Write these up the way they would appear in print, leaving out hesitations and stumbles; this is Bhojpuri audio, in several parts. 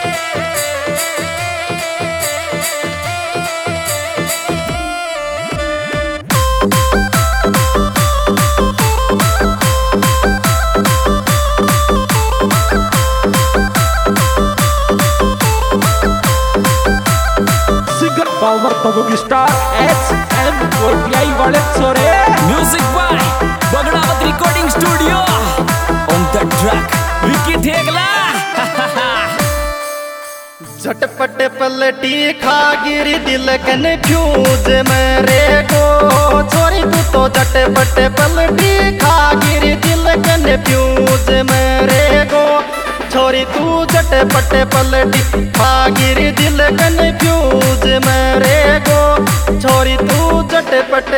पावर तबुग स्टार एचएम कोटियाई वाले सोरे music by Bagdawat recording studio on the track Vicky Thegla. झटपट पलटी खा गिरी दिल कन्फ्यूज मेरे को छोरी तू तो झटपट पलटी खा गिरी दिल कन्फ्यूज मेरे को छोरी तू झटपट पलटी खा गिरी दिल कन्फ्यूज मेरे को छोरी तू झटपट।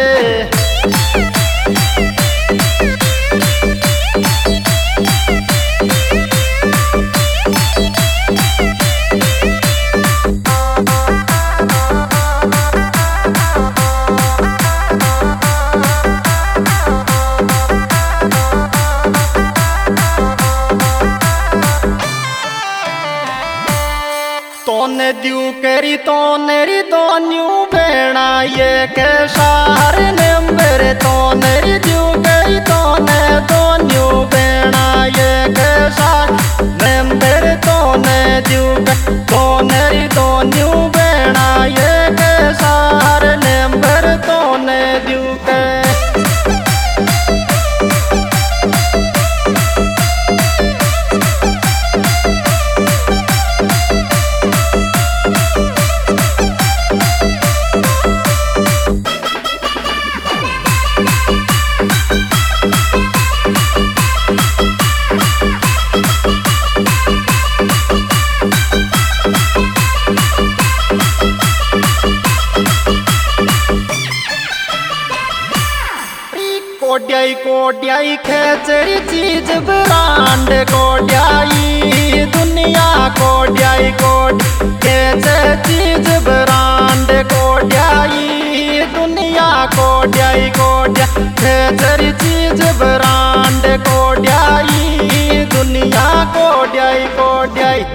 तोने द्यू करी तोनेरी दोन्यू बेना ये के शार नंबर तोनेरी द्यू करी तोने दोन्यू बेना ये के शार नंबर तोने द्यू तोनेरी दोन्यू बेना ये के शार नंबर तोने द्यू के। कोड्याई कोड्याई खेचरी चीज ब्रांड कोड्याई दुनिया कोड्याई कोड खेचे चीज ब्रांड कोड्याई दुनिया कोड्याई कोड्या खेचरी चीज ब्रांड कोड्याई दुनिया कोड्याई कोड्याई।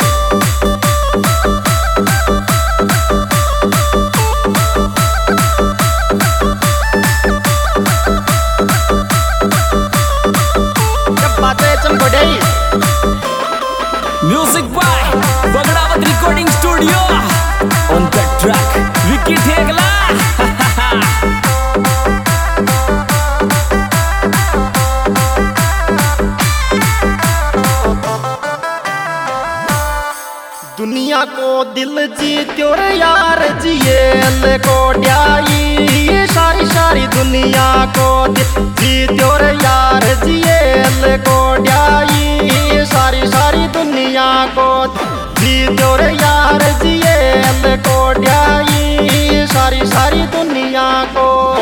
Music by Bagdawat recording studio on the track Vicky Thegla. दुनिया को दिल जीत्यो रे यार जिएल कोड्याई सारी सारी दुनिया को दिल जीत्यो रे यार जिएल कोड्याई सारी सारी दुनिया को जीत्यो रे यार जिएल कोड्याई सारी सारी दुनिया को।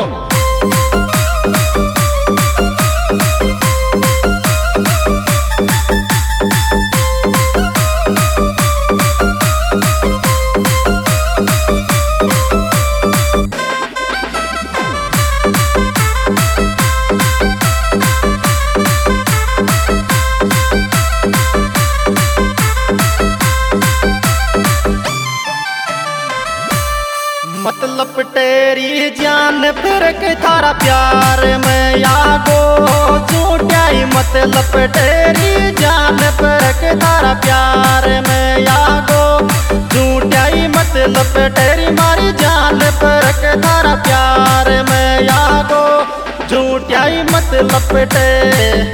मतलब तेरी जान फिर के थारा प्यार में आगो झूठाई मतलब तेरी जान फिर के थारा प्यार में आगो झूठाई मतलब तेरी मारी जान फिर के थारा प्यार में आगो झूठाई मतलब ते।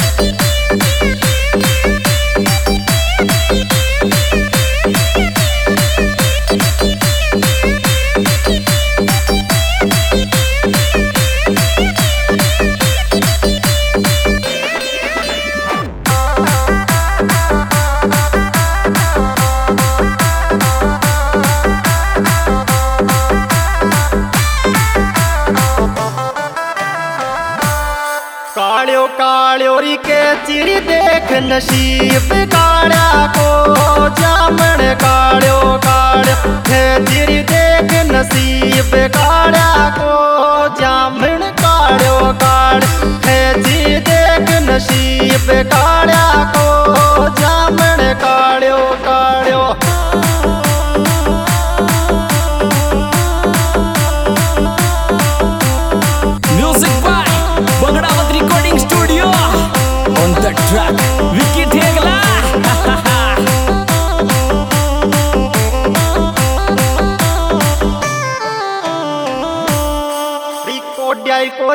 कालियो कालियो री के चिरी देख नसीब काड़ा को जामन कालियो कालियो के चिरी देख नसीब काड़ा को जामन कालियो काड़ के चिरी देख नसीब काड़ा को जामन कालियो कालियो।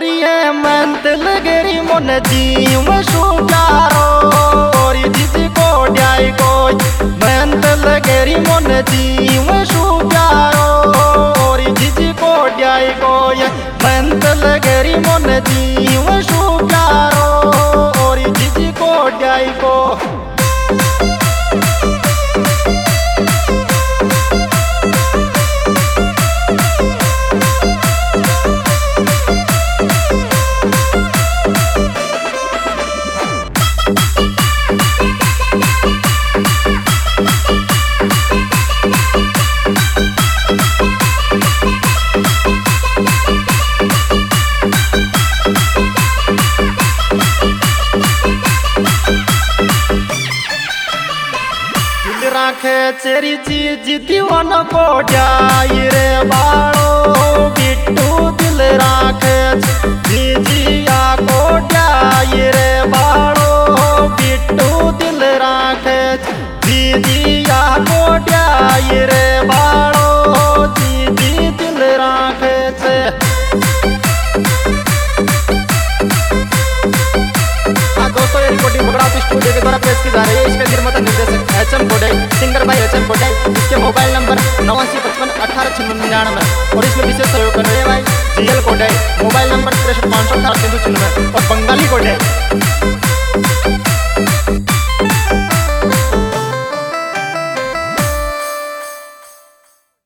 ये मेहनत लगेरी मन जीव शू प्यारो और जिसी को ड्याई कोई मेहनत लगेरी मन जीव शू प्यारो और जिसी को ड्याई कोई मेहनत लगेरी मन जीव शू प्यारो और जिसी को ड्याई को राखे चेरी चीज दीवान को जाई रे बाड़ो बिट्टू दिल राखे जीजिया को जाई रे बाड़ो बिट्टू दिल राखे जीजिया को जाई रे बाड़ो जीजी दिल राखे से दोस्तों ये रिकॉर्डिंग बगड़ावती स्टूडियो के द्वारा पेश की जा रही है। इसका निर्माता निर्देशक एचएम कोडे, सिंगर भाई एचएम कोडे। इसके मोबाइल नंबर 8955 और इसमें विशेष सहयोग कर रहे हैं भाई जीएल कोडे, मोबाइल नंबर 63 518 396 और बंगाली कोडे।